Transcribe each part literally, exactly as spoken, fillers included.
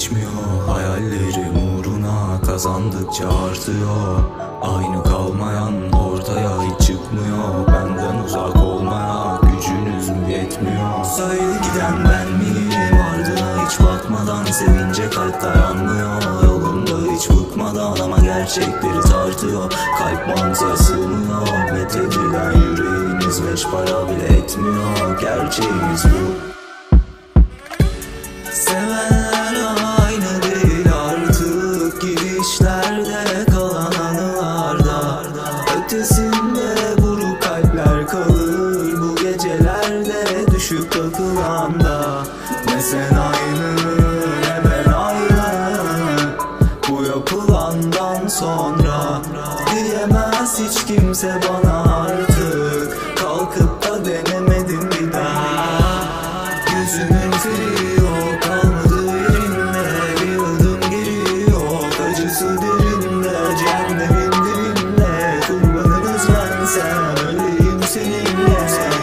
geçmiyor. Hayallerim uğruna kazandıkça artıyor. Aynı kalmayan ortaya hiç çıkmıyor. Benden uzak olmaya gücünüz mü yetmiyor? Söyle giden ben miyim? Ardına hiç bakmadan sevince kalp dayanmıyor. Yolunda hiç bıkmadan ama gerçekleri tartıyor. Kalp mantığa sığmıyor. Methedilen yüreğiniz beş para bile etmiyor. Gerçeğimiz bu. Sevenler aynı değil artık, gidişlerde kalan anılarda. Ötesinde buruk kalpler kalır bu gecelerde düşüp takılanda. Ne sen aynı ne ben aynı bu yapılandan sonra. Diyemez hiç kimse bana artık, kalkıp da denemedim bir daha. Yüzünün feri yok, kalmadı yerinde, bir adım geri yok. Acısı derinde, cehennemin dibinde. Kurbanınız bensem, öleyim seninle.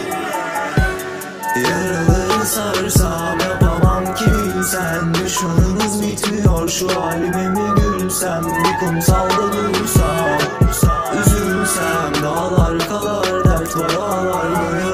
Yaraları sarsam yapamam ki bilsen. Düşmanınız bitmiyor, şu halime mi gülsem? Bir kumsalda dursam, üzülsem. Dağlar kalar, dert var ağlar.